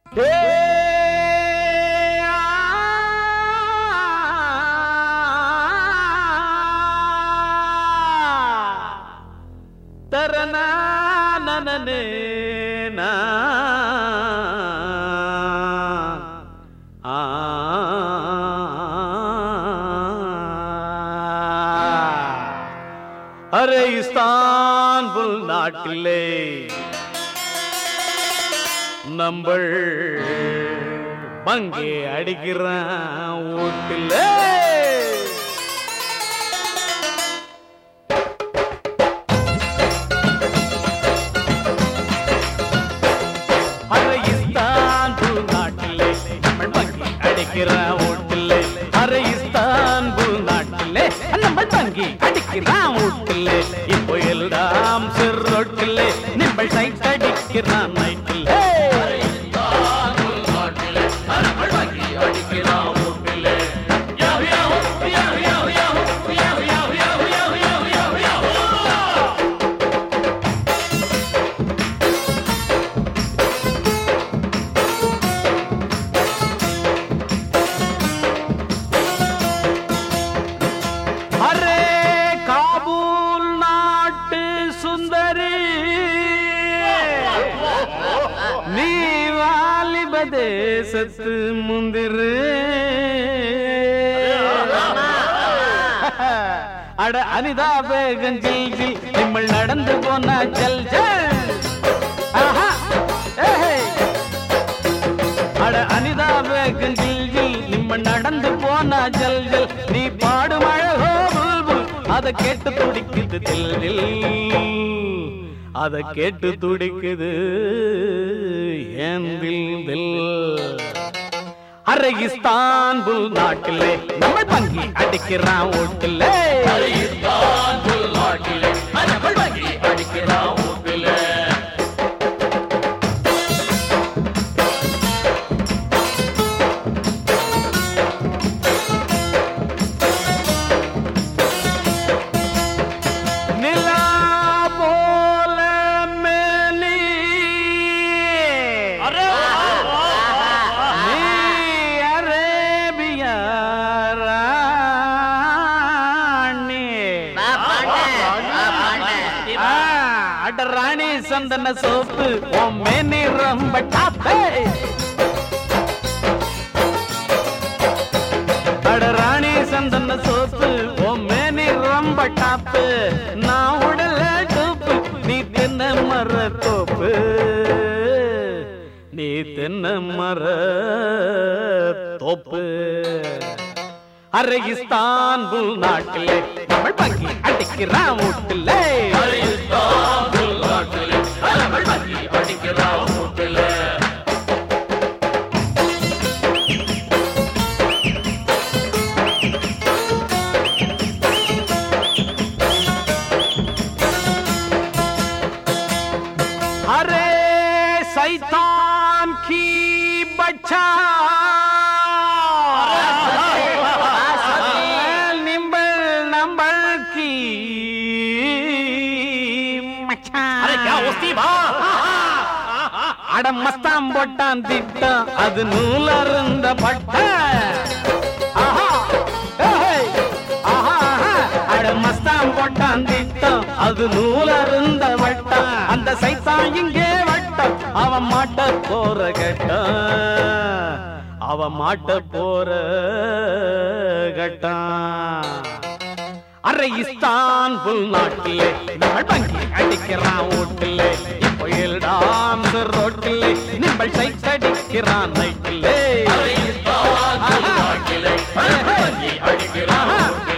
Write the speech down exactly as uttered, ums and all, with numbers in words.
தரனா நனனே நா array Istanbul நாட்டிலே நம்பள் பங்கே அடிக்கிறான் வீட்டிலே. அரே இஸ்தான்புல் நாட்டிலே நம்பள் பங்கே அடிக்கிறான் வீட்டிலே. அரே இஸ்தான்புல் நாட்டிலே நம்பள் பங்கே அடிக்கிறான் வீட்டிலே. இப்போ எல்லாம் சிறுரோட்டிலே நிம்பள் சைட் அடிக்கிறான் நைட்டிலே. நீ வாலிப தேசத்து முந்திரு அட அனிதா பேகஞ்சில் ஜில் நிம்மல் நடந்து போனா ஜல் ஜல். அட அனிதா பேகஞ்சில் ஜில் நிம்மல் நடந்து போனா ஜல் ஜல். நீ பாடும் அழகோ புல்புல் அதை கேட்டு துடிக்குது தில் தில். அதை கேட்டு துடிக்குது ஏந்தில். அரே இஸ்தான்புல் நாட்டிலே நம்ம பங்கி அடிக்கிறான் ஓட்டிலே. இஸ்தான்புல் நாட்டிலே நம்ம பங்கி அடிக்கிறான் ஓட்டிலே. ராணி சந்தன சோப்பு மேனி ரொம்ப டாப்பே. அட ராணி சந்தன சோப்பு மேனி ரொம்ப டாப்பு. நான் உடல டோப்பு நீ தென்ன மர தோப்பு. நீ தென்ன மர தோப்பு. அரே இஸ்தான்புல் நாட்டிலே நம்ம பங்கி அடிக்கிறான் வீட்டிலே. இஸ்தான்புல் நாட்டிலே நம்ம பங்கி அடிக்கிறான் வீட்டிலே. அரே சைतान की बच्चा அட மஸ்தான் போட்டான் திட்டம் அது நூலருந்த பட்ட. அட மஸ்தான் போட்டான் திட்டம் அது நூலருந்த வட்டம். அந்த சைத்தான் இங்கே வட்டம் அவன் மாட்ட போற கட்டம். அவன் மாட்ட போற கட்டம். அரே இஸ்தான்புல் நாட்டிலே நம்ம பங்கி அடிக்கிறான் ஓட்டிலே. இப்போ எல்லாம் ரோட்டிலே நிம்பள் சைட் அடிக்கிறான் நைட்டிலே. இஸ்தான்புல் நாட்டிலே நம்ம பங்கி அடிக்கிறான்.